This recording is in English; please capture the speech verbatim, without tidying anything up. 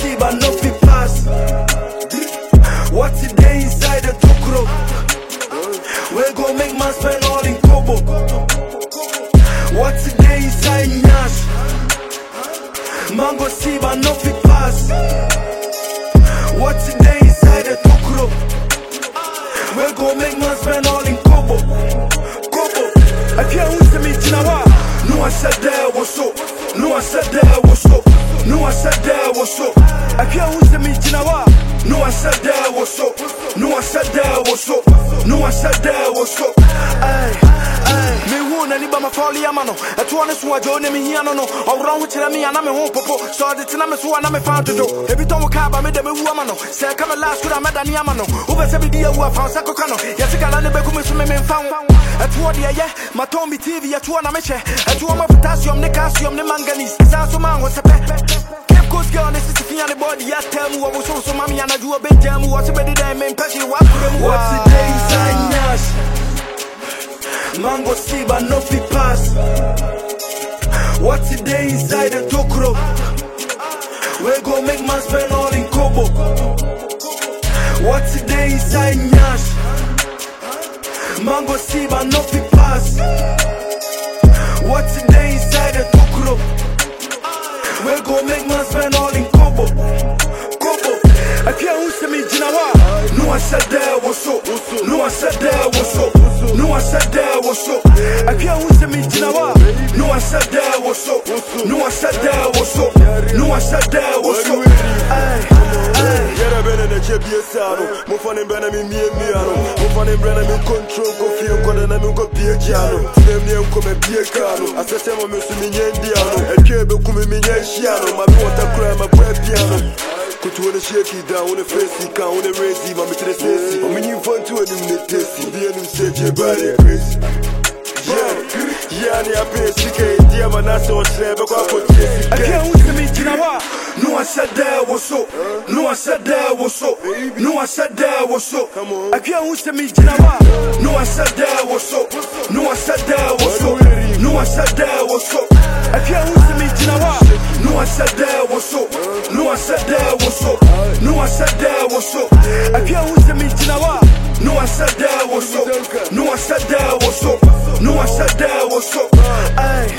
see but no fit pass. What's the day inside the tokro? We gon' make man spend all in kobo. What's the day inside Nash? Man go see but no fit pass. What's the day inside the tokro? We gon' make man spend all in kobo. Kobo. I can't wait to meet Jinawa. No I said there was so. No I said there was so. No I said there was so. I can't wait to meet Jinawa. No I said there was so. No I said there was so. No I said there was so. Ay, ay. Me who na liba ma folly amano. E to one so ajo ne me hia no no. Owran ho kire me ana me ho popo. So de tina me so ana me found do. E bi ton ka ba me de me wu amano. Say come last could am da ni amano. Who be say bi dia wu afa sa kokano. Yes kala ne be ku me so me me found. E to de ye ma ton bi T V e to na me che. E to ma potassium ne calcium ne manganese. Sa so man ho se pe. Cause girl, this is the thing on the body. I tell me what was so so mommy and I do a bit jam. What's the better than me? What's the day inside Nash? Mango see but no fit pass. What's the day inside the tokro? We gon' make man spend all in kobo. What's the day inside Nash? Mango see but no fit pass. What's the day inside the tokro? We gon' make man spend all in kobo. Kobo. I can't who say me Jinawa. No I said there was so. No I said there was so. No I said there was so. I can't who say me Jinawa. No I said there was so. No I said there was so. No I said there was so. Ay, ay. Yera bene ne chebie sano. Mo fane bene mi mie miano. Mo fane bene mi control go fie ko na mi go bie giano. Dem ne ko me bie kano. Asese mo me su mi nyendiano. Etwe be ku mi mi nyenhiano. Ma mi wota kra ma bra piano. Kutu wanna shake it down, wanna face it, can't wanna raise it, I'm to the sissy. I'm in fun to a new tasty. The enemy said your body crazy. Yeah, yeah, I pay C K, dear man, I saw slave, I can't wait to meet Jinawa. No I said there was so. No I said there was so. No I said there was so. I can't wait to meet Jinawa. No I said there was so. No I said there was so. No I said there was so. I can't wait to meet Jinawa. No I said there was so. No I said there was so. No I said there was so. I can't wait to meet Jinawa. No I said there was so. No I said there was so. No I said there was so. Ay.